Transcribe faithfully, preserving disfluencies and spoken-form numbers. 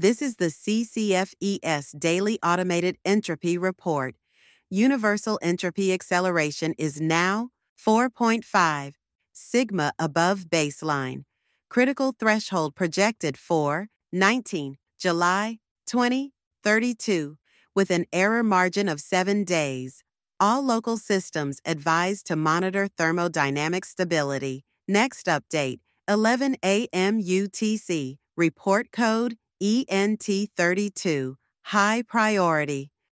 This is the C C F E S Daily Automated Entropy Report. Universal entropy acceleration is now four point five, sigma above baseline. Critical threshold projected for nineteen July twenty thirty-two, with an error margin of seven days. All local systems advised to monitor thermodynamic stability. Next update, eleven a m U T C, report code E N T thirty-two, high priority.